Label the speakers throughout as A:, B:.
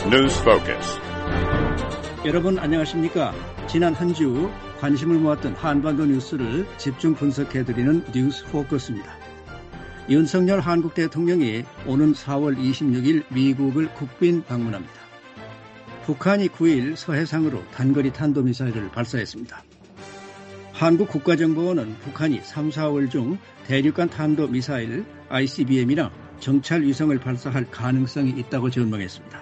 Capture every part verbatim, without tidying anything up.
A: News Focus.
B: 여러분 안녕하십니까? 지난 한 주 관심을 모았던 한반도 뉴스를 집중 분석해드리는 뉴스 포커스입니다. 윤석열 한국 대통령이 오는 사월 이십육일 미국을 국빈 방문합니다. 북한이 구일 서해상으로 단거리 탄도미사일을 발사했습니다. 한국 국가정보원은 북한이 삼, 사월 중 대륙간 탄도미사일 아이씨비엠이나 정찰위성을 발사할 가능성이 있다고 전망했습니다.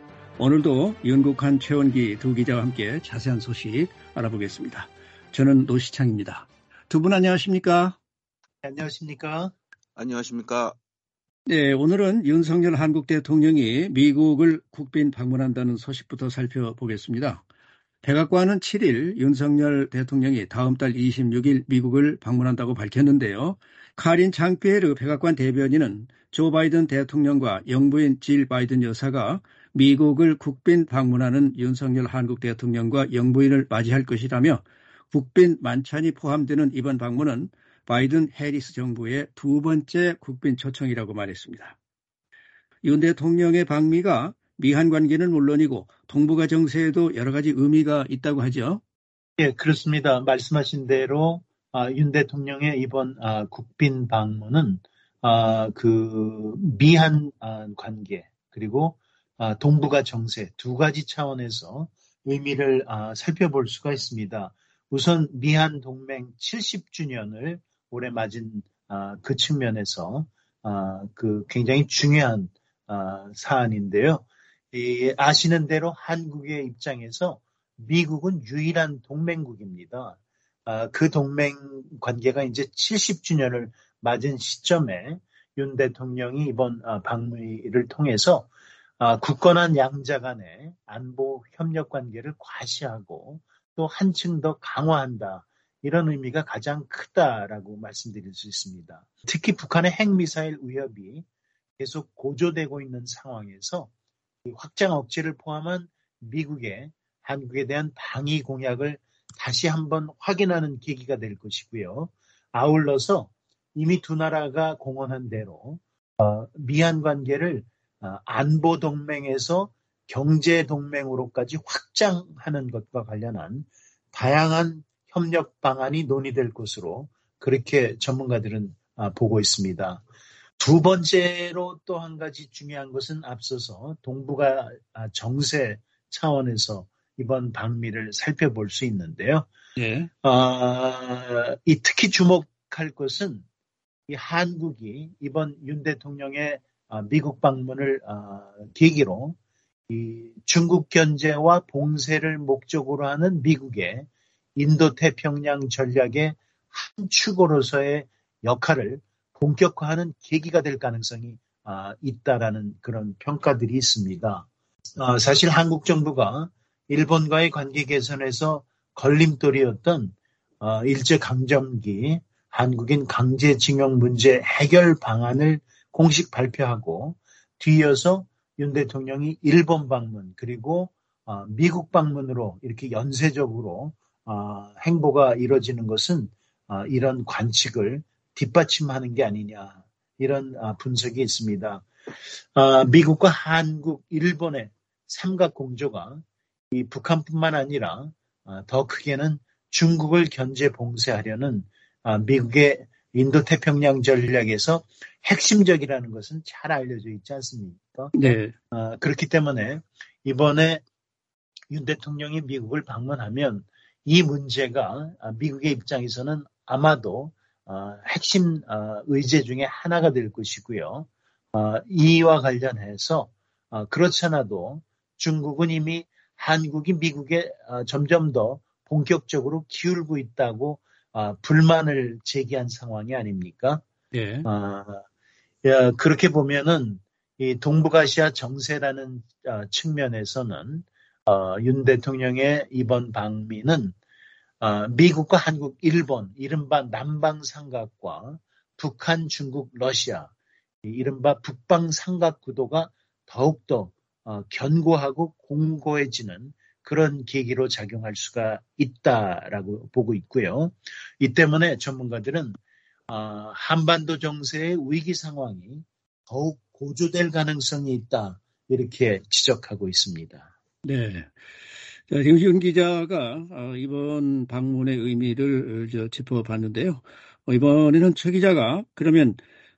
B: 오늘도 윤국한, 최원기 두 기자와 함께 자세한 소식 알아보겠습니다. 저는 노시창입니다. 두 분 안녕하십니까?
C: 안녕하십니까?
D: 안녕하십니까?
B: 네, 오늘은 윤석열 한국 대통령이 미국을 국빈 방문한다는 소식부터 살펴보겠습니다. 백악관은 칠일 윤석열 대통령이 다음 달 이십육일 미국을 방문한다고 밝혔는데요. 카린 장피에르 백악관 대변인은 조 바이든 대통령과 영부인 질 바이든 여사가 미국을 국빈 방문하는 윤석열 한국 대통령과 영부인을 맞이할 것이라며 국빈 만찬이 포함되는 이번 방문은 바이든 해리스 정부의 두 번째 국빈 초청이라고 말했습니다. 윤 대통령의 방미가 미한 관계는 물론이고 동북아 정세에도 여러 가지 의미가 있다고 하죠.
C: 예, 그렇습니다. 말씀하신 대로 아, 윤 대통령의 이번 아, 국빈 방문은 아, 그 미한 아, 관계 그리고 아, 동북아 정세 두 가지 차원에서 의미를 아, 살펴볼 수가 있습니다. 우선 미한 동맹 칠십 주년을 올해 맞은 아, 그 측면에서 아, 그 굉장히 중요한 아, 사안인데요. 이, 아시는 대로 한국의 입장에서 미국은 유일한 동맹국입니다. 아, 그 동맹 관계가 이제 칠십 주년을 맞은 시점에 윤 대통령이 이번 아, 방문을 통해서 아, 굳건한 양자 간의 안보 협력 관계를 과시하고 또 한층 더 강화한다. 이런 의미가 가장 크다라고 말씀드릴 수 있습니다. 특히 북한의 핵미사일 위협이 계속 고조되고 있는 상황에서 확장 억제를 포함한 미국의 한국에 대한 방위 공약을 다시 한번 확인하는 계기가 될 것이고요. 아울러서 이미 두 나라가 공언한 대로 어, 미한 관계를 어, 안보 동맹에서 경제 동맹으로까지 확장하는 것과 관련한 다양한 협력 방안이 논의될 것으로 그렇게 전문가들은 어, 보고 있습니다. 두 번째로 또 한 가지 중요한 것은 앞서서 동북아 정세 차원에서 이번 방미를 살펴볼 수 있는데요.
B: 네.
C: 어, 이 특히 주목할 것은 이 한국이 이번 윤 대통령의 미국 방문을 어, 계기로 이 중국 견제와 봉쇄를 목적으로 하는 미국의 인도태평양 전략의 한 축으로서의 역할을 본격화하는 계기가 될 가능성이 아, 있다라는 그런 평가들이 있습니다. 아, 사실 한국 정부가 일본과의 관계 개선에서 걸림돌이었던 아, 일제강점기 한국인 강제징용 문제 해결 방안을 공식 발표하고 뒤이어서 윤 대통령이 일본 방문 그리고 아, 미국 방문으로 이렇게 연쇄적으로 아, 행보가 이뤄지는 것은 아, 이런 관측을 뒷받침하는 게 아니냐 이런 분석이 있습니다. 미국과 한국, 일본의 삼각 공조가 이 북한뿐만 아니라 더 크게는 중국을 견제 봉쇄하려는 미국의 인도태평양 전략에서 핵심적이라는 것은 잘 알려져 있지 않습니까?
B: 네.
C: 그렇기 때문에 이번에 윤 대통령이 미국을 방문하면 이 문제가 미국의 입장에서는 아마도 어, 핵심 어, 의제 중에 하나가 될 것이고요. 어, 이와 관련해서 어, 그렇잖아도 중국은 이미 한국이 미국에 어, 점점 더 본격적으로 기울고 있다고 어, 불만을 제기한 상황이 아닙니까?
B: 네.
C: 어, 야, 그렇게 보면은 이 동북아시아 정세라는 어, 측면에서는 어, 윤 대통령의 이번 방미는 어, 미국과 한국, 일본, 이른바 남방삼각과 북한, 중국, 러시아, 이른바 북방삼각 구도가 더욱더 어, 견고하고 공고해지는 그런 계기로 작용할 수가 있다라고 보고 있고요. 이 때문에 전문가들은 어, 한반도 정세의 위기 상황이 더욱 고조될 가능성이 있다. 이렇게 지적하고 있습니다.
B: 네. 자, 지금 윤 기자가 이번 방문의 의미를 저 짚어봤는데요. 이번에는 최 기자가 그러면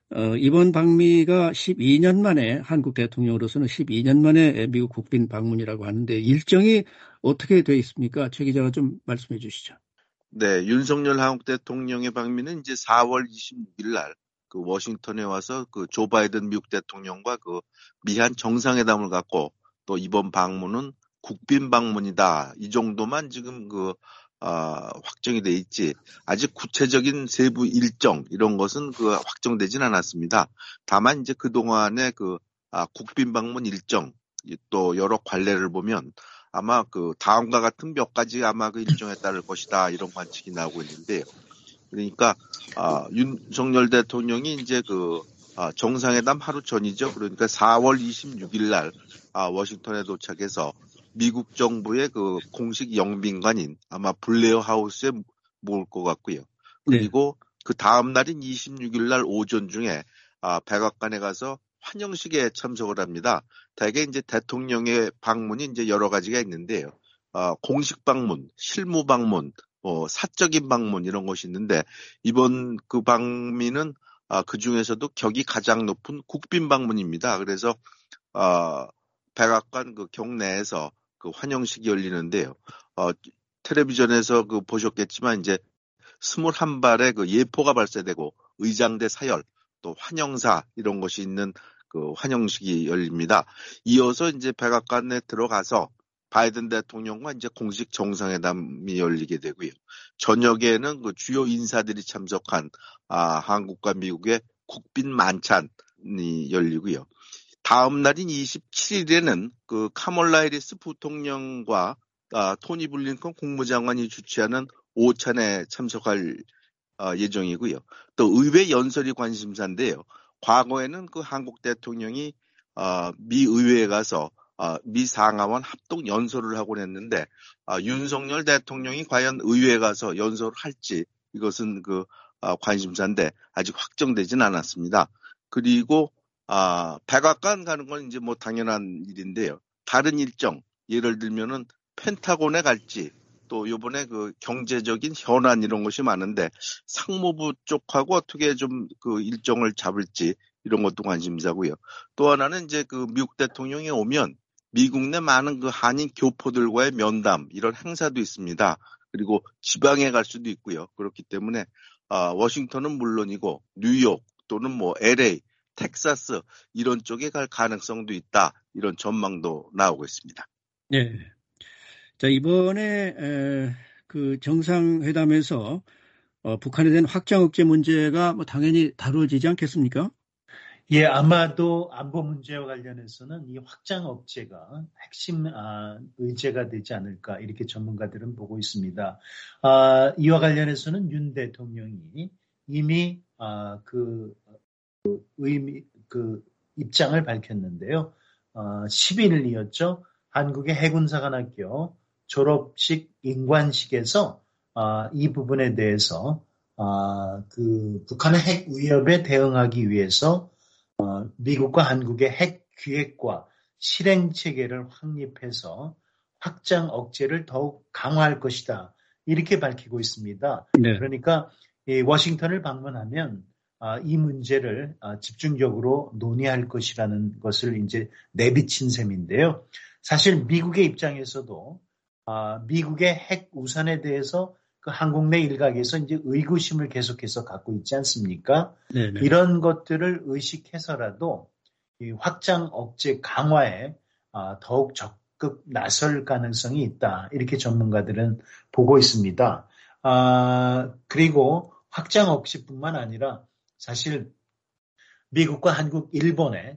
B: 이번 방미가 십이 년 만에 한국 대통령으로서는 십이 년 만에 미국 국빈 방문이라고 하는데 일정이 어떻게 되어 있습니까? 최 기자가 좀 말씀해 주시죠.
A: 네, 윤석열 한국 대통령의 방미는 이제 사월 이십육일 날 그 워싱턴에 와서 그 조 바이든 미국 대통령과 그 미한 정상회담을 갖고 또 이번 방문은 국빈 방문이다. 이 정도만 지금 그 아, 확정이 돼 있지. 아직 구체적인 세부 일정 이런 것은 그 확정되진 않았습니다. 다만 이제 그 동안의 그 아, 국빈 방문 일정 또 여러 관례를 보면 아마 그 다음과 같은 몇 가지 아마 그 일정에 따를 것이다 이런 관측이 나오고 있는데요. 그러니까 아, 윤석열 대통령이 이제 그 아, 정상회담 하루 전이죠. 그러니까 사월 이십육일 날 아, 워싱턴에 도착해서 미국 정부의 그 공식 영빈관인 아마 블레어 하우스에 모을 것 같고요. 그리고 네. 그 다음 날인 이십육일 날 오전 중에 아, 백악관에 가서 환영식에 참석을 합니다. 대개 이제 대통령의 방문이 이제 여러 가지가 있는데요. 아, 공식 방문, 실무 방문, 뭐 사적인 방문 이런 것이 있는데 이번 그 방미는 아, 그 중에서도 격이 가장 높은 국빈 방문입니다. 그래서 아, 백악관 그 경내에서 그 환영식이 열리는데요. 어, 텔레비전에서 그 보셨겠지만 이제 스물한 발의 그 예포가 발사되고 의장대 사열 또 환영사 이런 것이 있는 그 환영식이 열립니다. 이어서 이제 백악관에 들어가서 바이든 대통령과 이제 공식 정상회담이 열리게 되고요. 저녁에는 그 주요 인사들이 참석한 아, 한국과 미국의 국빈 만찬이 열리고요. 다음 날인 이십칠일에는 그 카몰라 해리스 부통령과 아, 토니 블링컨 국무장관이 주최하는 오찬에 참석할 어, 예정이고요. 또 의회 연설이 관심사인데요. 과거에는 그 한국 대통령이 어, 미 의회에 가서 어, 미 상하원 합동 연설을 하곤 했는데 어, 윤석열 대통령이 과연 의회에 가서 연설을 할지 이것은 그 어, 관심사인데 아직 확정되진 않았습니다. 그리고 아, 백악관 가는 건 이제 뭐 당연한 일인데요. 다른 일정, 예를 들면은 펜타곤에 갈지, 또 요번에 그 경제적인 현안 이런 것이 많은데 상무부 쪽하고 어떻게 좀 그 일정을 잡을지 이런 것도 관심사고요. 또 하나는 이제 그 미국 대통령이 오면 미국 내 많은 그 한인 교포들과의 면담 이런 행사도 있습니다. 그리고 지방에 갈 수도 있고요. 그렇기 때문에 아, 워싱턴은 물론이고 뉴욕 또는 뭐 엘에이 텍사스 이런 쪽에 갈 가능성도 있다. 이런 전망도 나오고 있습니다.
B: 네. 자, 이번에 에, 그 정상회담에서 어, 북한에 대한 확장 억제 문제가 뭐 당연히 다루어지지 않겠습니까?
C: 예, 아마도 안보 문제와 관련해서는 이 확장 억제가 핵심 아, 의제가 되지 않을까 이렇게 전문가들은 보고 있습니다. 아, 이와 관련해서는 윤 대통령이 이미 아, 그 의미, 그 입장을 밝혔는데요. 어, 십일이었죠. 한국의 해군사관학교 졸업식 인관식에서 어, 이 부분에 대해서 어, 그 북한의 핵 위협에 대응하기 위해서 어, 미국과 한국의 핵 기획과 실행 체계를 확립해서 확장 억제를 더욱 강화할 것이다. 이렇게 밝히고 있습니다. 네. 그러니까 이 워싱턴을 방문하면 이 문제를 집중적으로 논의할 것이라는 것을 이제 내비친 셈인데요. 사실 미국의 입장에서도 미국의 핵 우산에 대해서 그 한국 내 일각에서 이제 의구심을 계속해서 갖고 있지 않습니까? 네네. 이런 것들을 의식해서라도 이 확장 억제 강화에 더욱 적극 나설 가능성이 있다. 이렇게 전문가들은 보고 있습니다. 아, 그리고 확장 억제뿐만 아니라 사실 미국과 한국, 일본의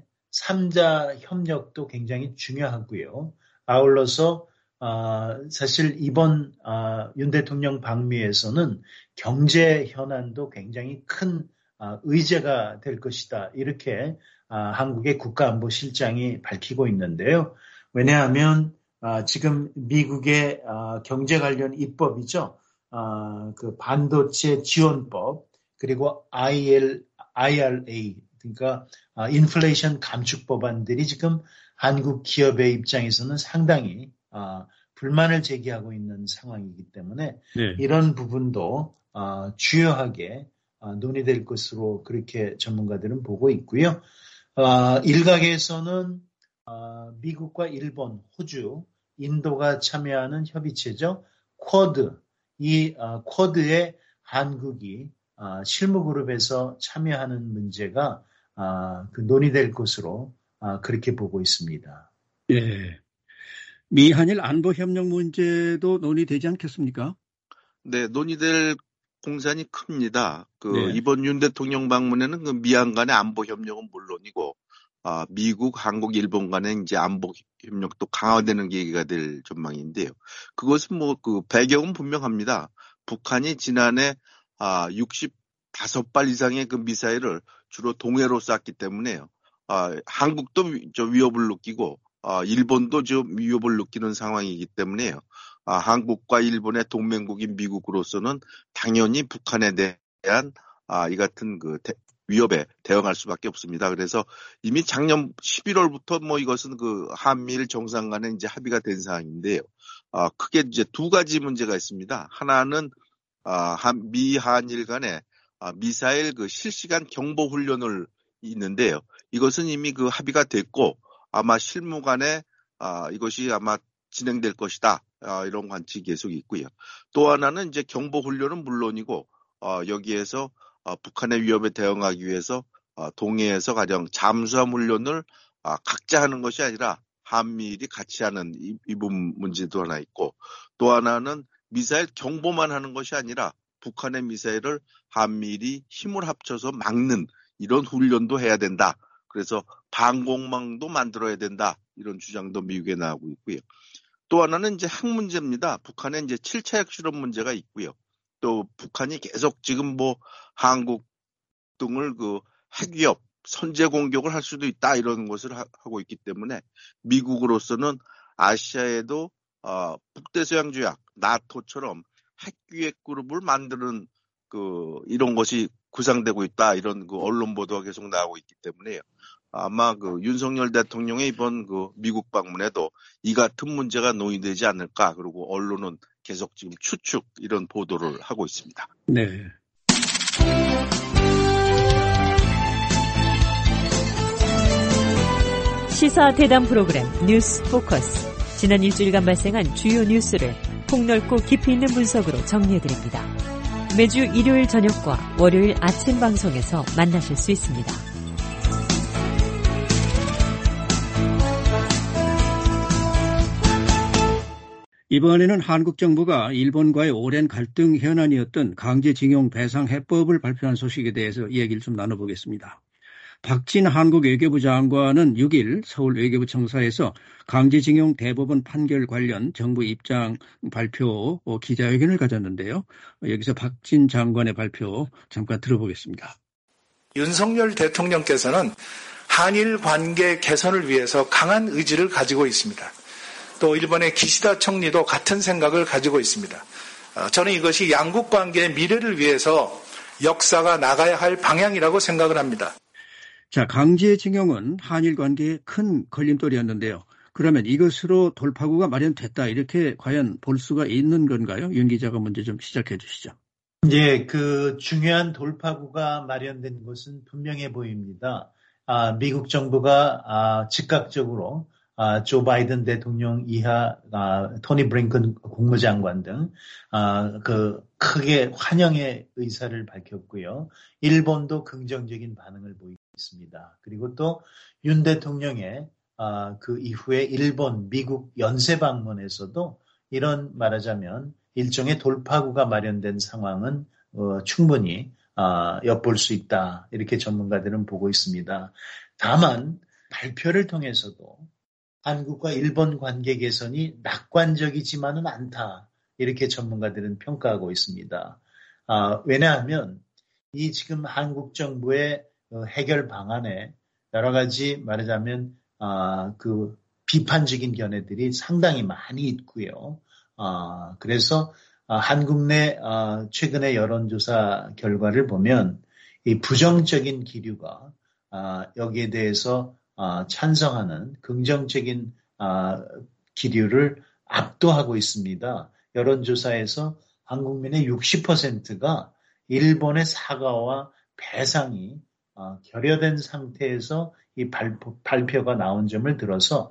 C: 삼자 협력도 굉장히 중요하고요. 아울러서 어, 사실 이번 어, 윤 대통령 방미에서는 경제 현안도 굉장히 큰 어, 의제가 될 것이다. 이렇게 어, 한국의 국가안보실장이 밝히고 있는데요. 왜냐하면 어, 지금 미국의 어, 경제 관련 입법이죠. 어, 그 반도체 지원법 그리고 아이엘, 아이알에이 그러니까 인플레이션 감축 법안들이 지금 한국 기업의 입장에서는 상당히 아, 불만을 제기하고 있는 상황이기 때문에
B: 네.
C: 이런 부분도 아, 주요하게 아, 논의될 것으로 그렇게 전문가들은 보고 있고요. 아, 일각에서는 아, 미국과 일본, 호주, 인도가 참여하는 협의체죠. 쿼드, 이 아, 쿼드에 한국이 아, 실무그룹에서 참여하는 문제가 아, 그 논의될 것으로 아, 그렇게 보고 있습니다.
B: 예. 미한일 안보협력 문제도 논의되지 않겠습니까?
A: 네, 논의될 공산이 큽니다. 그
B: 네.
A: 이번 윤 대통령 방문에는 그 미한 간의 안보 협력은 물론이고, 아, 미국, 한국, 일본 간의 이제 안보 협력도 강화되는 계기가 될 전망인데요. 그것은 뭐 그 배경은 분명합니다. 북한이 지난해 아, 육십오 발 이상의 그 미사일을 주로 동해로 쐈기 때문에요. 아, 한국도 위, 저 위협을 느끼고, 아, 일본도 좀 위협을 느끼는 상황이기 때문에요. 아, 한국과 일본의 동맹국인 미국으로서는 당연히 북한에 대한 아, 이 같은 그 대, 위협에 대응할 수밖에 없습니다. 그래서 이미 작년 십일월부터 뭐 이것은 그 한미일 정상 간에 이제 합의가 된 사항인데요. 아, 크게 이제 두 가지 문제가 있습니다. 하나는 아, 한, 미 한일 간에 아, 미사일 그 실시간 경보 훈련을 있는데요. 이것은 이미 그 합의가 됐고 아마 실무 간에 아, 이것이 아마 진행될 것이다. 아, 이런 관측이 계속 있고요. 또 하나는 이제 경보 훈련은 물론이고 어, 여기에서 어, 북한의 위협에 대응하기 위해서 어, 동해에서 가령 잠수함 훈련을 어, 각자 하는 것이 아니라 한미일이 같이 하는 이, 이 부분 문제도 하나 있고 또 하나는 미사일 경보만 하는 것이 아니라 북한의 미사일을 한미일이 힘을 합쳐서 막는 이런 훈련도 해야 된다. 그래서 방공망도 만들어야 된다. 이런 주장도 미국에 나오고 있고요. 또 하나는 이제 핵 문제입니다. 북한의 이제 칠 차 핵실험 문제가 있고요. 또 북한이 계속 지금 뭐 한국 등을 그 핵위협, 선제 공격을 할 수도 있다 이런 것을 하, 하고 있기 때문에 미국으로서는 아시아에도 어, 북대서양조약, 나토처럼 핵기획 그룹을 만드는 그 이런 것이 구상되고 있다 이런 그 언론 보도가 계속 나오고 있기 때문에요. 아마 그 윤석열 대통령의 이번 그 미국 방문에도 이 같은 문제가 논의되지 않을까. 그리고 언론은 계속 지금 추측 이런 보도를 하고 있습니다.
B: 네.
D: 시사 대담 프로그램 뉴스 포커스. 지난 일주일간 발생한 주요 뉴스를 폭넓고 깊이 있는 분석으로 정리해드립니다. 매주 일요일 저녁과 월요일 아침 방송에서 만나실 수 있습니다.
B: 이번에는 한국 정부가 일본과의 오랜 갈등 현안이었던 강제징용 배상 해법을 발표한 소식에 대해서 얘기를 좀 나눠보겠습니다. 박진 한국 외교부 장관은 육 일 서울 외교부 청사에서 강제징용 대법원 판결 관련 정부 입장 발표 기자회견을 가졌는데요. 여기서 박진 장관의 발표 잠깐 들어보겠습니다.
E: 윤석열 대통령께서는 한일 관계 개선을 위해서 강한 의지를 가지고 있습니다. 또 일본의 기시다 총리도 같은 생각을 가지고 있습니다. 저는 이것이 양국 관계의 미래를 위해서 역사가 나가야 할 방향이라고 생각을 합니다.
B: 자, 강제징용은 한일 관계의 큰 걸림돌이었는데요. 그러면 이것으로 돌파구가 마련됐다 이렇게 과연 볼 수가 있는 건가요? 윤 기자가 먼저 좀 시작해 주시죠.
C: 예, 그 중요한 돌파구가 마련된 것은 분명해 보입니다. 아, 미국 정부가 아, 즉각적으로 아, 조 바이든 대통령 이하 아, 토니 브링컨 국무장관 등 아, 그 크게 환영의 의사를 밝혔고요. 일본도 긍정적인 반응을 보이고 있습니다. 그리고 또 윤 대통령의 아, 그 이후에 일본, 미국 연쇄 방문에서도 이런 말하자면 일종의 돌파구가 마련된 상황은 어, 충분히 아, 엿볼 수 있다. 이렇게 전문가들은 보고 있습니다. 다만 발표를 통해서도 한국과 일본 관계 개선이 낙관적이지만은 않다. 이렇게 전문가들은 평가하고 있습니다. 아, 왜냐하면 이 지금 한국 정부의 해결 방안에 여러 가지 말하자면 아, 그 비판적인 견해들이 상당히 많이 있고요. 아, 그래서 아, 한국 내 아, 최근의 여론조사 결과를 보면 이 부정적인 기류가 아, 여기에 대해서 찬성하는 긍정적인 기류를 압도하고 있습니다. 여론조사에서 한국민의 육십 퍼센트가 일본의 사과와 배상이 결여된 상태에서 이 발표, 발표가 나온 점을 들어서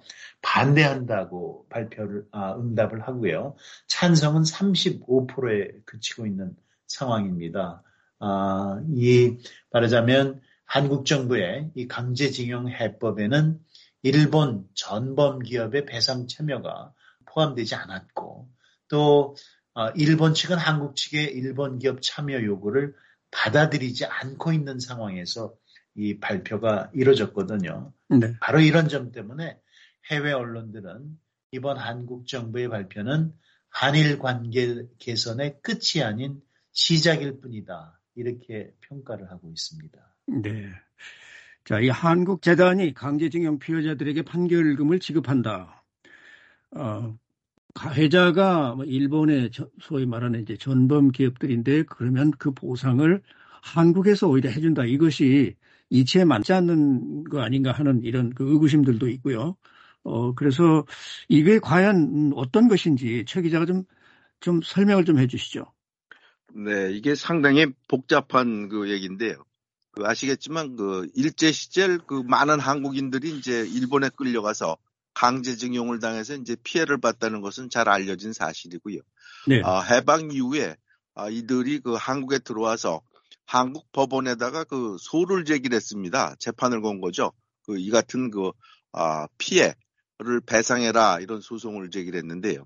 C: 반대한다고 발표를 아, 응답을 하고요. 찬성은 삼십오 퍼센트에 그치고 있는 상황입니다. 아, 이 말하자면 한국 정부의 이 강제징용 해법에는 일본 전범 기업의 배상 참여가 포함되지 않았고 또 일본 측은 한국 측의 일본 기업 참여 요구를 받아들이지 않고 있는 상황에서 이 발표가 이루어졌거든요. 네. 바로 이런 점 때문에 해외 언론들은 이번 한국 정부의 발표는 한일 관계 개선의 끝이 아닌 시작일 뿐이다. 이렇게 평가를 하고 있습니다.
B: 네. 자, 이 한국재단이 강제징용 피해자들에게 판결금을 지급한다. 어, 가해자가 일본의 소위 말하는 이제 전범 기업들인데 그러면 그 보상을 한국에서 오히려 해준다. 이것이 이치에 맞지 않는 거 아닌가 하는 이런 그 의구심들도 있고요. 어, 그래서 이게 과연 어떤 것인지 최 기자가 좀, 좀 설명을 좀 해주시죠.
A: 네, 이게 상당히 복잡한 그 얘기인데요. 그 아시겠지만 그 일제 시절 그 많은 한국인들이 이제 일본에 끌려가서 강제징용을 당해서 이제 피해를 봤다는 것은 잘 알려진 사실이고요. 네. 어, 해방 이후에 어, 이들이 그 한국에 들어와서 한국 법원에다가 그 소를 제기했습니다. 재판을 건 거죠. 그 이 같은 그 어, 피해를 배상해라 이런 소송을 제기했는데요.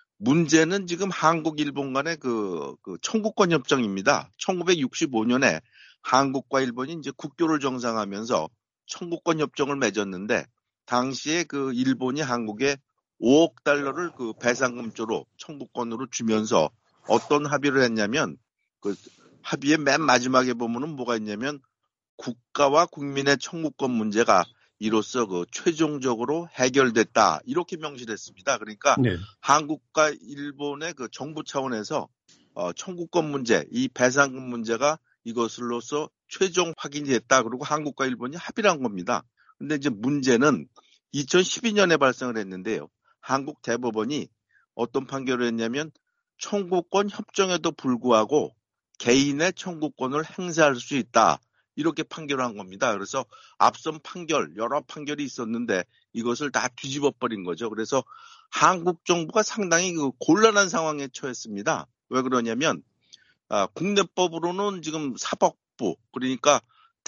A: 문제는 지금 한국 일본 간의 그, 그 청구권 협정입니다. 천구백육십오 년에 한국과 일본이 이제 국교를 정상하면서 청구권 협정을 맺었는데 당시에 그 일본이 한국에 오억 달러를 그 배상금조로 청구권으로 주면서 어떤 합의를 했냐면 그 합의의 맨 마지막에 보면은 뭐가 있냐면 국가와 국민의 청구권 문제가 이로써 그 최종적으로 해결됐다 이렇게 명시했습니다. 그러니까 네. 한국과 일본의 그 정부 차원에서 어, 청구권 문제, 이 배상금 문제가 이것으로서 최종 확인이 됐다. 그리고 한국과 일본이 합의를 한 겁니다. 근데 이제 문제는 이천십이 년에 발생을 했는데요. 한국 대법원이 어떤 판결을 했냐면 청구권 협정에도 불구하고 개인의 청구권을 행사할 수 있다. 이렇게 판결을 한 겁니다. 그래서 앞선 판결, 여러 판결이 있었는데 이것을 다 뒤집어 버린 거죠. 그래서 한국 정부가 상당히 그 곤란한 상황에 처했습니다. 왜 그러냐면 아, 국내법으로는 지금 사법부, 그러니까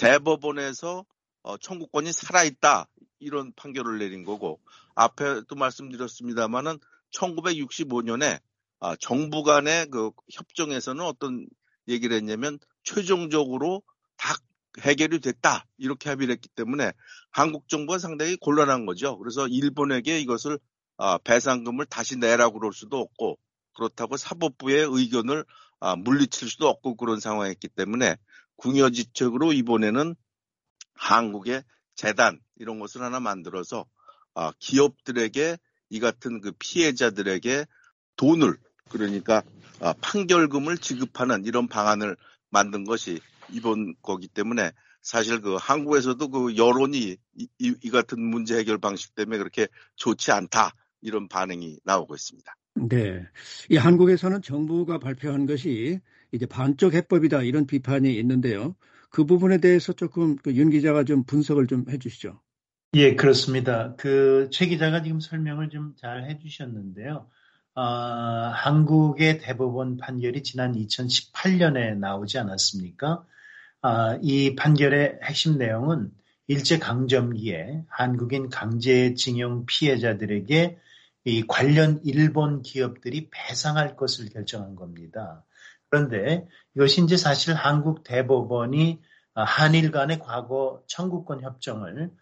A: 대법원에서 어, 청구권이 살아있다. 이런 판결을 내린 거고 앞에도 말씀드렸습니다마는 천구백육십오 년에 아, 정부 간의 그 협정에서는 어떤 얘기를 했냐면 최종적으로 다 해결이 됐다. 이렇게 합의를 했기 때문에 한국 정부가 상당히 곤란한 거죠. 그래서 일본에게 이것을 아, 배상금을 다시 내라고 그럴 수도 없고 그렇다고 사법부의 의견을 아, 물리칠 수도 없고 그런 상황이었기 때문에 궁여지책으로 이번에는 한국의 재단 이런 것을 하나 만들어서 아, 기업들에게 이 같은 그 피해자들에게 돈을 그러니까 아, 판결금을 지급하는 이런 방안을 만든 것이 이번 거기 때문에 사실 그 한국에서도 그 여론이 이, 이, 이 같은 문제 해결 방식 때문에 그렇게 좋지 않다 이런 반응이 나오고 있습니다.
B: 네, 이 한국에서는 정부가 발표한 것이 이제 반쪽 해법이다 이런 비판이 있는데요. 그 부분에 대해서 조금 그 윤 기자가 좀 분석을 좀 해주시죠.
C: 예, 그렇습니다. 그 최 기자가 지금 설명을 좀 잘 해주셨는데요. 아, 한국의 대법원 판결이 지난 이천십팔 년에 나오지 않았습니까? 아, 이 판결의 핵심 내용은 일제강점기에 한국인 강제징용 피해자들에게 이 관련 일본 기업들이 배상할 것을 결정한 겁니다. 그런데 이것이 이제 사실 한국 대법원이 한일 간의 과거 청구권 협정을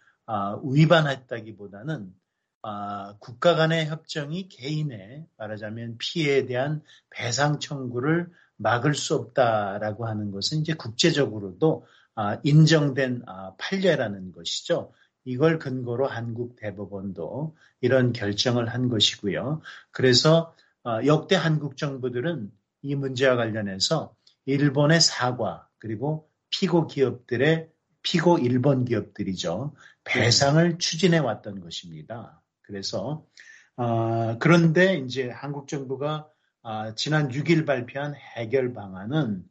C: 위반했다기보다는 국가 간의 협정이 개인의 말하자면 피해에 대한 배상 청구를 막을 수 없다라고 하는 것은 이제 국제적으로도 인정된 판례라는 것이죠. 이걸 근거로 한국 대법원도 이런 결정을 한 것이고요. 그래서 역대 한국 정부들은 이 문제와 관련해서 일본의 사과 그리고 피고 기업들의 피고 일본 기업들이죠. 배상을 추진해 왔던 것입니다. 그래서 어, 그런데 이제 한국 정부가 어, 지난 육 일 발표한 해결 방안은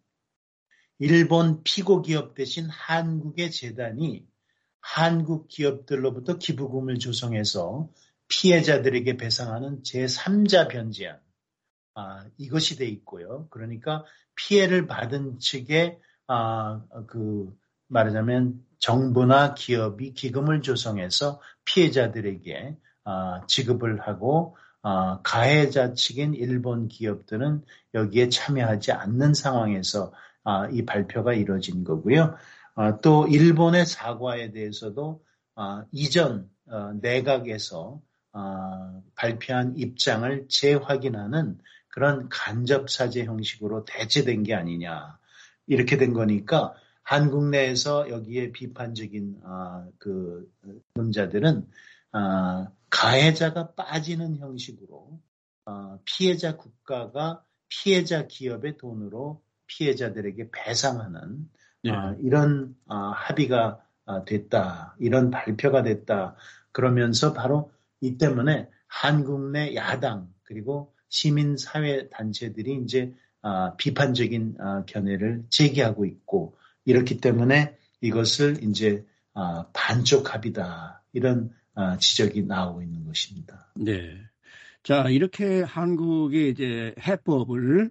C: 일본 피고 기업 대신 한국의 재단이 한국 기업들로부터 기부금을 조성해서 피해자들에게 배상하는 제삼자 변제안, 아, 이것이 돼 있고요. 그러니까 피해를 받은 측에 아, 그 말하자면 정부나 기업이 기금을 조성해서 피해자들에게 아, 지급을 하고 아, 가해자 측인 일본 기업들은 여기에 참여하지 않는 상황에서 아, 이 발표가 이루어진 거고요. 아, 또 일본의 사과에 대해서도 아, 이전 어, 내각에서 아, 발표한 입장을 재확인하는 그런 간접사죄 형식으로 대체된 게 아니냐. 이렇게 된 거니까 한국 내에서 여기에 비판적인 아, 그 논자들은 아, 가해자가 빠지는 형식으로 아, 피해자 국가가 피해자 기업의 돈으로 피해자들에게 배상하는
B: 네.
C: 아, 이런 아, 합의가 아, 됐다. 이런 발표가 됐다. 그러면서 바로 이 때문에 한국 내 야당 그리고 시민사회 단체들이 이제 아, 비판적인 아, 견해를 제기하고 있고 이렇기 때문에 이것을 이제 아, 반쪽 합의다 이런 아, 지적이 나오고 있는 것입니다.
B: 네. 자, 이렇게 한국이 이제 해법을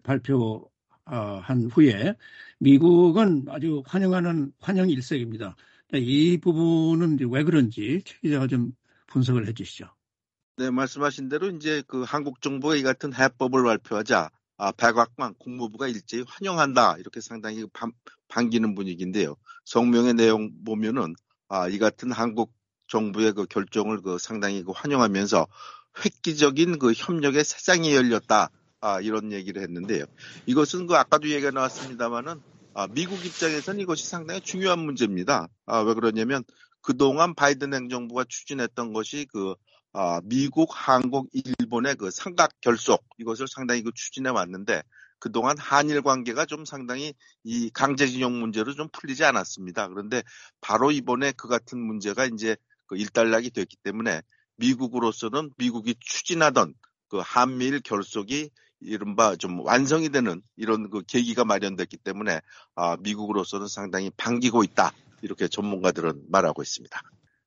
B: 발표한 후에 미국은 아주 환영하는 환영 일색입니다. 이 부분은 이제 왜 그런지 최 기자가 좀 분석을 해주시죠.
A: 네, 말씀하신 대로 이제 그 한국 정부가 이 같은 해법을 발표하자 아, 백악관 국무부가 일제히 환영한다 이렇게 상당히 반, 반기는 분위기인데요. 성명의 내용 보면은 아, 이 같은 한국 정부의 그 결정을 그 상당히 그 환영하면서 획기적인 그 협력의 세상이 열렸다 아, 이런 얘기를 했는데요. 이것은 그 아까도 얘기가 나왔습니다만은 아, 미국 입장에서는 이것이 상당히 중요한 문제입니다. 아, 왜 그러냐면 그동안 바이든 행정부가 추진했던 것이 그 아, 미국, 한국, 일본의 그 삼각 결속 이것을 상당히 그 추진해 왔는데 그동안 한일 관계가 좀 상당히 이 강제징용 문제로 좀 풀리지 않았습니다. 그런데 바로 이번에 그 같은 문제가 이제 그 일단락이 됐기 때문에 미국으로서는 미국이 추진하던 그 한미일 결속이 이른바 좀 완성이 되는 이런 그 계기가 마련됐기 때문에 아, 미국으로서는 상당히 반기고 있다. 이렇게 전문가들은 말하고 있습니다.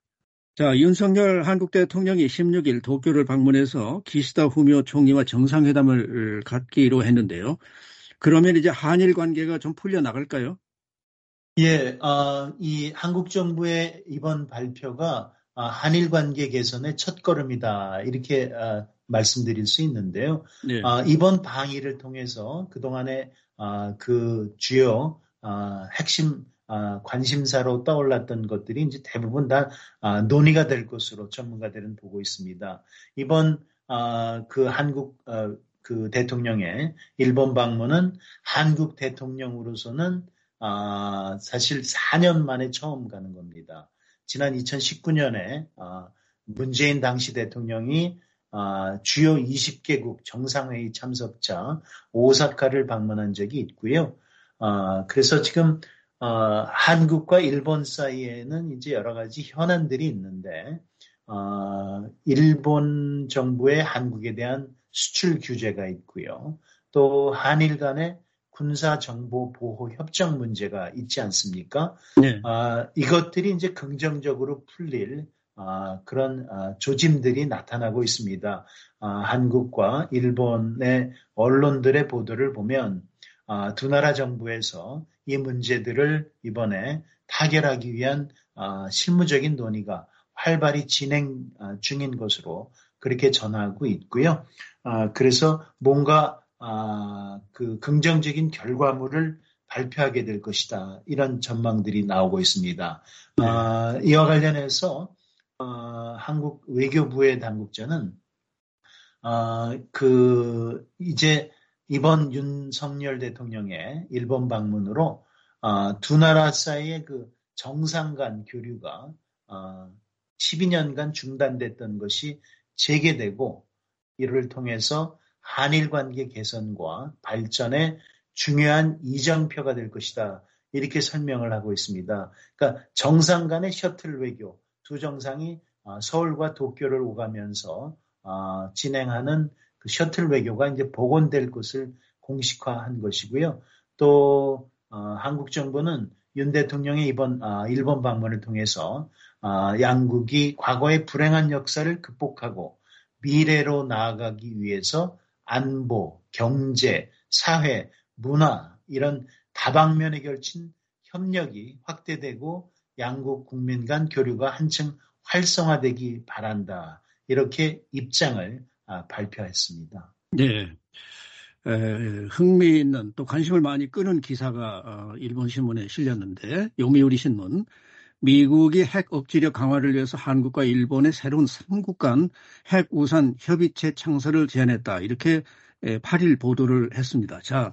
B: 자, 윤석열 한국 대통령이 십육 일 도쿄를 방문해서 기시다 후미오 총리와 정상회담을 갖기로 했는데요. 그러면 이제 한일 관계가 좀 풀려 나갈까요?
C: 예, 어, 이 한국 정부의 이번 발표가 어, 한일 관계 개선의 첫걸음이다 이렇게 어, 말씀드릴 수 있는데요.
B: 네.
C: 어, 이번 방위를 통해서 그동안의 어, 그 주요 어, 핵심 어, 관심사로 떠올랐던 것들이 이제 대부분 다 어, 논의가 될 것으로 전문가들은 보고 있습니다. 이번 어, 그 한국 어, 그 대통령의 일본 방문은 한국 대통령으로서는 아, 사실 사 년 만에 처음 가는 겁니다. 지난 이천십구 년에 아, 문재인 당시 대통령이 아, 주요 이십 개국 정상회의 참석자 오사카를 방문한 적이 있고요. 아, 그래서 지금 아, 한국과 일본 사이에는 이제 여러 가지 현안들이 있는데 아, 일본 정부의 한국에 대한 수출 규제가 있고요. 또 한일 간의 군사정보보호협정 문제가 있지 않습니까?
B: 네.
C: 아, 이것들이 이제 긍정적으로 풀릴 아, 그런 아, 조짐들이 나타나고 있습니다. 아, 한국과 일본의 언론들의 보도를 보면 아, 두 나라 정부에서 이 문제들을 이번에 타결하기 위한 아, 실무적인 논의가 활발히 진행 아, 중인 것으로 그렇게 전하고 있고요. 아, 그래서 뭔가 아, 그 긍정적인 결과물을 발표하게 될 것이다. 이런 전망들이 나오고 있습니다.
B: 네.
C: 아, 이와 관련해서 어, 한국 외교부의 당국자는 아, 그 이제 이번 윤석열 대통령의 일본 방문으로 아, 두 나라 사이의 그 정상 간 교류가 아, 십이 년간 중단됐던 것이 재개되고 이를 통해서 한일 관계 개선과 발전에 중요한 이정표가 될 것이다. 이렇게 설명을 하고 있습니다. 그러니까 정상 간의 셔틀 외교, 두 정상이 서울과 도쿄를 오가면서 진행하는 그 셔틀 외교가 이제 복원될 것을 공식화한 것이고요. 또 한국 정부는 윤 대통령의 이번 일본 방문을 통해서 양국이 과거의 불행한 역사를 극복하고 미래로 나아가기 위해서 안보, 경제, 사회, 문화 이런 다방면에 걸친 협력이 확대되고 양국 국민 간 교류가 한층 활성화되기 바란다. 이렇게 입장을 발표했습니다.
B: 네. 에, 흥미있는 또 관심을 많이 끄는 기사가 어, 일본 신문에 실렸는데 요미우리 신문 미국이 핵 억지력 강화를 위해서 한국과 일본의 새로운 삼국 간 핵 우산 협의체 창설을 제안했다. 이렇게 팔 일 보도를 했습니다. 자,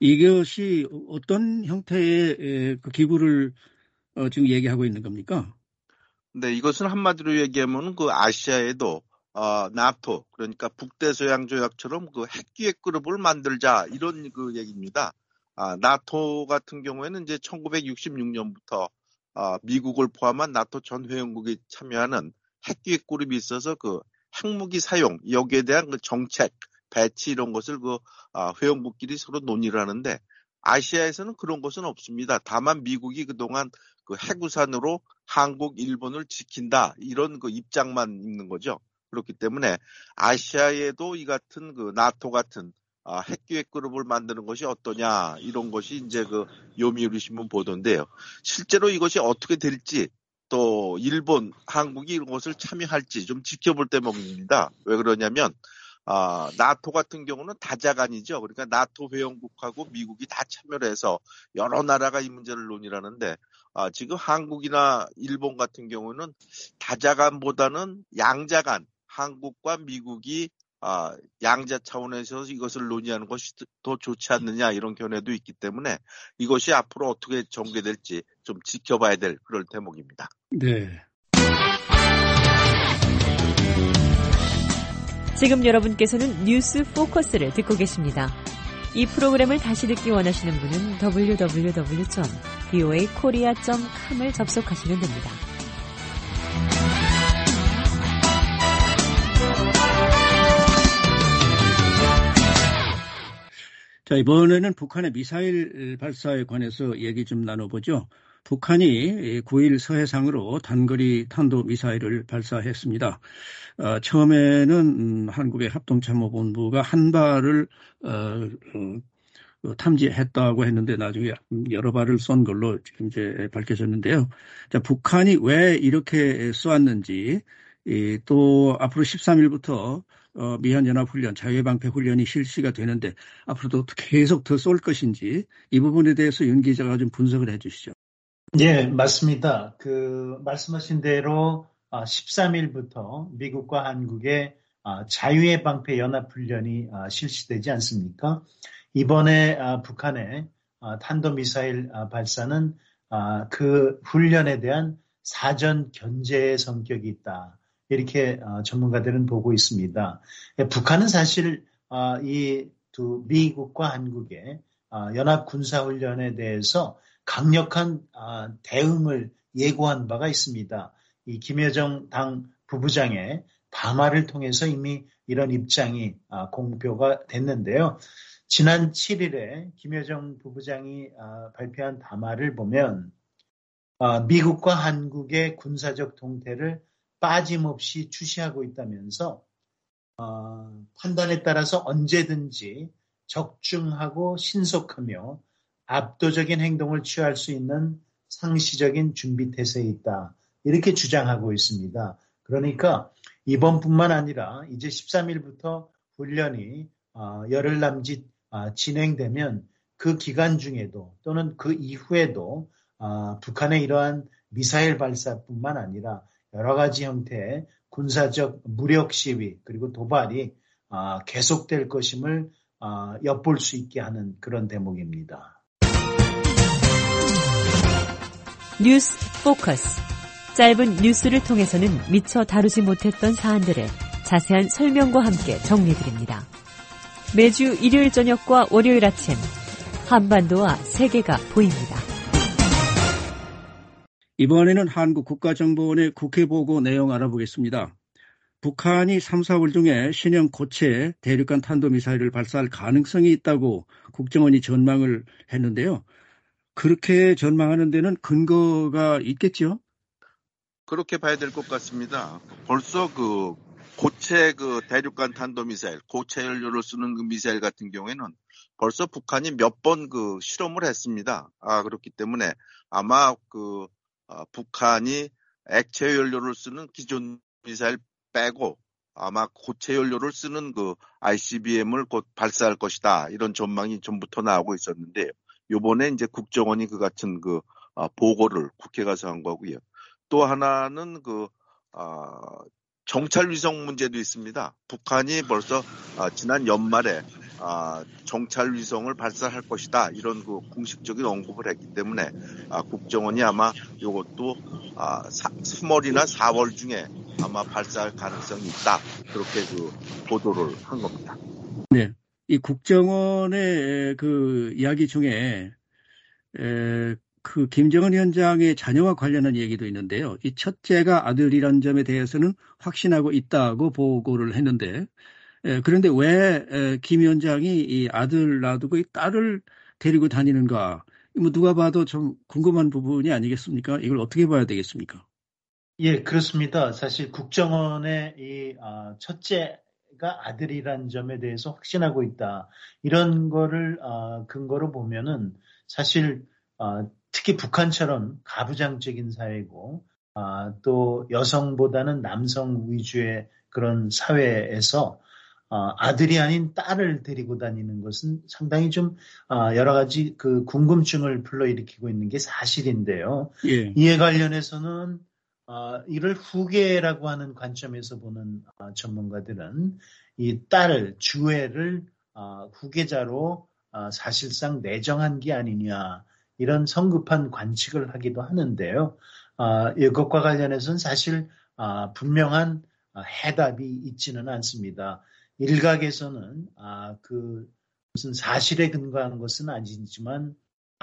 B: 이것이 어떤 형태의 그 기구를 어, 지금 얘기하고 있는 겁니까?
A: 네, 이것은 한마디로 얘기하면 그 아시아에도 어, 나토, 그러니까 북대서양조약처럼 그 핵기획 그룹을 만들자, 이런 그 얘기입니다. 아, 나토 같은 경우에는 이제 천구백육십육 년부터 어, 미국을 포함한 나토 전 회원국이 참여하는 핵기획 그룹이 있어서 그 핵무기 사용, 여기에 대한 그 정책, 배치 이런 것을 그 어, 회원국끼리 서로 논의를 하는데 아시아에서는 그런 것은 없습니다. 다만 미국이 그동안 그 핵우산으로 한국, 일본을 지킨다, 이런 그 입장만 있는 거죠. 그렇기 때문에 아시아에도 이 같은 그 나토 같은 아, 핵기획 그룹을 만드는 것이 어떠냐, 이런 것이 이제 그 요미우리 신문 보도인데요. 실제로 이것이 어떻게 될지, 또 일본, 한국이 이런 것을 참여할지 좀 지켜볼 대목입니다. 왜 그러냐면 아, 나토 같은 경우는 다자간이죠. 그러니까 나토 회원국하고 미국이 다 참여를 해서 여러 나라가 이 문제를 논의하는데 아, 지금 한국이나 일본 같은 경우는 다자간보다는 양자간, 한국과 미국이 아, 양자 차원에서 이것을 논의하는 것이 더 좋지 않느냐, 이런 견해도 있기 때문에 이것이 앞으로 어떻게 전개될지 좀 지켜봐야 될 그럴 대목입니다.
B: 네.
D: 지금 여러분께서는 뉴스 포커스를 듣고 계십니다. 이 프로그램을 다시 듣기 원하시는 분은 더블유 더블유 더블유 점 브이오에이 코리아 점 컴을 접속하시면 됩니다.
B: 자, 이번에는 북한의 미사일 발사에 관해서 얘기 좀 나눠보죠. 북한이 구 일 서해상으로 단거리 탄도미사일을 발사했습니다. 어, 처음에는 음, 한국의 합동참모본부가 한 발을 어, 어, 탐지했다고 했는데 나중에 여러 발을 쏜 걸로 지금 이제 밝혀졌는데요. 자, 북한이 왜 이렇게 쏘았는지, 이, 또 앞으로 십삼 일부터 어, 미한연합훈련, 자유방패훈련이 실시가 되는데 앞으로도 계속 더 쏠 것인지, 이 부분에 대해서 윤 기자가 좀 분석을 해 주시죠.
C: 예, 맞습니다. 그 말씀하신 대로 십삼 일부터 미국과 한국의 자유의 방패 연합훈련이 실시되지 않습니까? 이번에 북한의 탄도미사일 발사는 그 훈련에 대한 사전 견제의 성격이 있다, 이렇게 전문가들은 보고 있습니다. 북한은 사실 이 두 미국과 한국의 연합 군사훈련에 대해서 강력한 대응을 예고한 바가 있습니다. 이 김여정 당 부부장의 담화를 통해서 이미 이런 입장이 공표가 됐는데요. 지난 칠 일에 김여정 부부장이 발표한 담화를 보면 미국과 한국의 군사적 동태를 빠짐없이 주시하고 있다면서 판단에 따라서 언제든지 적중하고 신속하며 압도적인 행동을 취할 수 있는 상시적인 준비태세에 있다, 이렇게 주장하고 있습니다. 그러니까 이번뿐만 아니라 이제 십삼 일부터 훈련이 열흘 남짓 진행되면 그 기간 중에도 또는 그 이후에도 북한의 이러한 미사일 발사뿐만 아니라 여러 가지 형태의 군사적 무력 시위 그리고 도발이 계속될 것임을 엿볼 수 있게 하는 그런 대목입니다.
D: 뉴스 포커스. 짧은 뉴스를 통해서는 미처 다루지 못했던 사안들을 자세한 설명과 함께 정리해드립니다. 매주 일요일 저녁과 월요일 아침 한반도와 세계가 보입니다.
B: 이번에는 한국 국가정보원의 국회 보고 내용 알아보겠습니다. 북한이 삼, 사월 중에 신형 고체 대륙간 탄도미사일을 발사할 가능성이 있다고 국정원이 전망을 했는데요. 그렇게 전망하는 데는 근거가 있겠죠?
A: 그렇게 봐야 될 것 같습니다. 벌써 그 고체 그 대륙간 탄도미사일, 고체 연료를 쓰는 그 미사일 같은 경우에는 벌써 북한이 몇 번 그 실험을 했습니다. 아, 그렇기 때문에 아마 그 어, 북한이 액체 연료를 쓰는 기존 미사일 빼고 아마 고체 연료를 쓰는 그 아이씨비엠을 곧 발사할 것이다. 이런 전망이 전부터 나오고 있었는데요. 요번에 이제 국정원이 그 같은 그 어, 보고를 국회 가서 한 거고요. 또 하나는 그 어, 정찰 위성 문제도 있습니다. 북한이 벌써 어, 지난 연말에 어, 정찰 위성을 발사할 것이다. 이런 그 공식적인 언급을 했기 때문에 어, 국정원이 아마 이것도 어, 삼월이나 사월 중에 아마 발사할 가능성이 있다. 그렇게 그 보도를 한 겁니다.
B: 네, 이 국정원의 그 이야기 중에 에, 그 김정은 위원장의 자녀와 관련한 얘기도 있는데요. 이 첫째가 아들이라는 점에 대해서는 확신하고 있다고 보고를 했는데, 에, 그런데 왜 김 위원장이 이 아들 놔두고 이 딸을 데리고 다니는가? 뭐 누가 봐도 좀 궁금한 부분이 아니겠습니까? 이걸 어떻게 봐야 되겠습니까?
C: 예, 그렇습니다. 사실 국정원의 이 아, 첫째가 아들이라는 점에 대해서 확신하고 있다. 이런 거를 아, 근거로 보면은 사실 아, 특히 북한처럼 가부장적인 사회고 아, 또 여성보다는 남성 위주의 그런 사회에서 아, 아들이 아닌 딸을 데리고 다니는 것은 상당히 좀 아, 여러 가지 그 궁금증을 불러일으키고 있는 게 사실인데요.
B: 예.
C: 이에 관련해서는 아, 이를 후계라고 하는 관점에서 보는 아, 전문가들은 이 딸을 주애를 아, 후계자로 아, 사실상 내정한 게 아니냐 이런 성급한 관측을 하기도 하는데요. 아, 이것과 관련해서는 사실 아, 분명한 아, 해답이 있지는 않습니다. 일각에서는 아, 그 무슨 사실에 근거한 것은 아니지만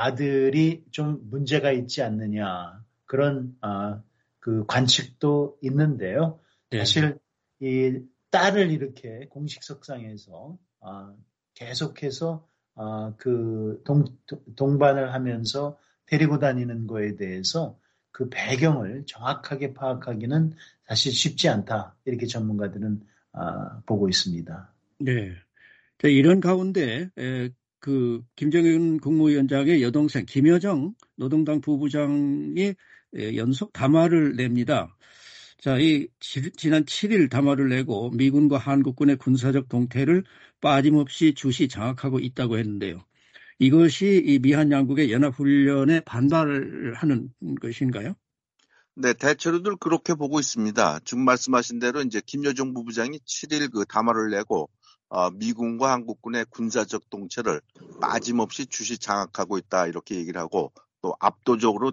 C: 아들이 좀 문제가 있지 않느냐 그런 아, 그 관측도 있는데요.
B: 네.
C: 사실 이 딸을 이렇게 공식석상에서 아, 계속해서 아, 그 동, 동반을 하면서 데리고 다니는 거에 대해서 그 배경을 정확하게 파악하기는 사실 쉽지 않다. 이렇게 전문가들은 아, 보고 있습니다.
B: 네. 자, 이런 가운데 에, 그 김정은 국무위원장의 여동생 김여정 노동당 부부장이 에, 연속 담화를 냅니다. 자, 이 지, 지난 칠 일 담화를 내고 미군과 한국군의 군사적 동태를 빠짐없이 주시 장악하고 있다고 했는데요. 이것이 이 미한 양국의 연합훈련에 반발을 하는 것인가요?
A: 네, 대체로들 그렇게 보고 있습니다. 지금 말씀하신 대로 이제 김여정 부부장이 칠 일 그 담화를 내고 어, 미군과 한국군의 군사적 동체를 빠짐없이 주시 장악하고 있다 이렇게 얘기를 하고 또 압도적으로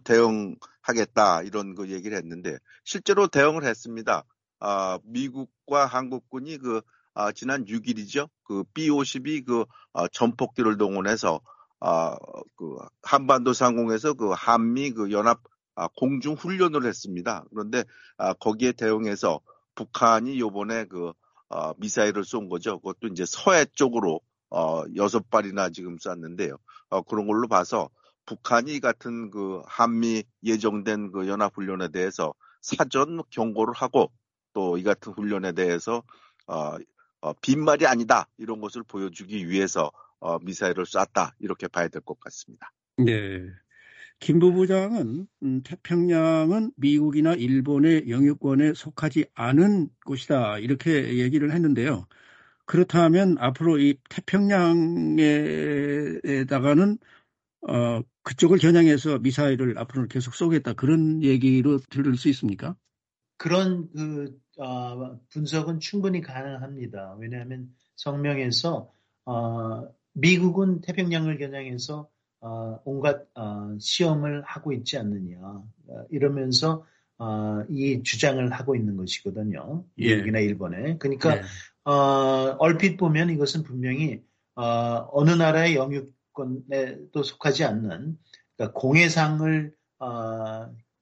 A: 대응하겠다 이런 그 얘기를 했는데 실제로 대응을 했습니다. 어, 미국과 한국군이 그 어, 지난 육 일이죠. 그 비 오십이 그 어, 전폭기를 동원해서 어, 그 한반도 상공에서 그 한미 그 연합 아, 공중 훈련을 했습니다. 그런데 아, 거기에 대응해서 북한이 요번에 그 어, 미사일을 쏜 거죠. 그것도 이제 서해 쪽으로 어, 여섯 발이나 지금 쐈는데요. 어, 그런 걸로 봐서 북한이 같은 그 한미 예정된 그 연합 훈련에 대해서 사전 경고를 하고 또 이 같은 훈련에 대해서 어, 어, 빈말이 아니다 이런 것을 보여주기 위해서 어, 미사일을 쐈다 이렇게 봐야 될 것 같습니다.
B: 네. 김 부부장은 음, 태평양은 미국이나 일본의 영유권에 속하지 않은 곳이다 이렇게 얘기를 했는데요. 그렇다면 앞으로 이 태평양에다가는 어, 그쪽을 겨냥해서 미사일을 앞으로 계속 쏘겠다 그런 얘기로 들을 수 있습니까?
C: 그런 그 어, 분석은 충분히 가능합니다. 왜냐하면 성명에서 어, 미국은 태평양을 겨냥해서 어, 온갖 어, 시험을 하고 있지 않느냐 어, 이러면서 어, 이 주장을 하고 있는 것이거든요. 미국이나 예. 일본에. 그러니까 예. 어, 얼핏 보면 이것은 분명히 어, 어느 나라의 영유권에도 속하지 않는 그러니까 공해상을 어,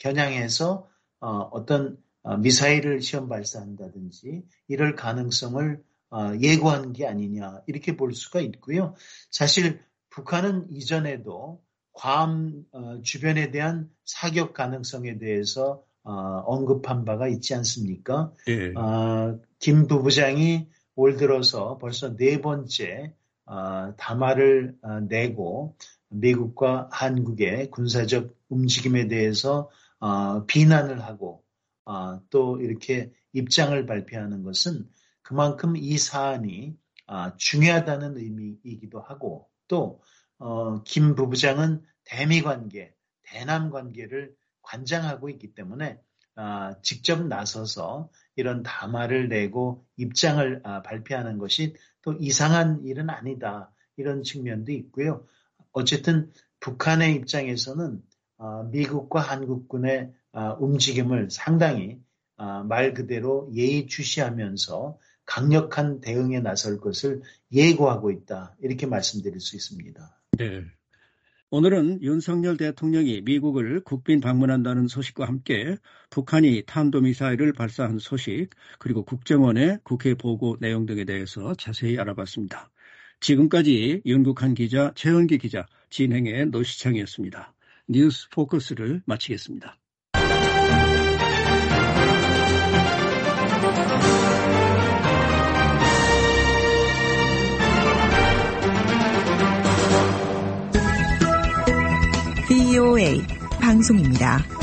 C: 겨냥해서 어, 어떤 어, 미사일을 시험 발사한다든지 이럴 가능성을 어, 예고한 게 아니냐 이렇게 볼 수가 있고요. 사실 북한은 이전에도 괌 어, 주변에 대한 사격 가능성에 대해서 어, 언급한 바가 있지 않습니까?
B: 예.
C: 어, 김 부부장이 올 들어서 벌써 네 번째 어, 담화를 어, 내고 미국과 한국의 군사적 움직임에 대해서 어, 비난을 하고 어, 또 이렇게 입장을 발표하는 것은 그만큼 이 사안이 어, 중요하다는 의미이기도 하고 또 어, 김 부부장은 대미 관계, 대남 관계를 관장하고 있기 때문에 어, 직접 나서서 이런 담화를 내고 입장을 어, 발표하는 것이 또 이상한 일은 아니다. 이런 측면도 있고요. 어쨌든 북한의 입장에서는 어, 미국과 한국군의 어, 움직임을 상당히 어, 말 그대로 예의주시하면서 강력한 대응에 나설 것을 예고하고 있다. 이렇게 말씀드릴 수 있습니다.
B: 네. 오늘은 윤석열 대통령이 미국을 국빈 방문한다는 소식과 함께 북한이 탄도미사일을 발사한 소식 그리고 국정원의 국회 보고 내용 등에 대해서 자세히 알아봤습니다. 지금까지 윤국한 기자, 최은기 기자, 진행의 노시창이었습니다. 뉴스 포커스를 마치겠습니다.
F: 브이오에이 방송입니다.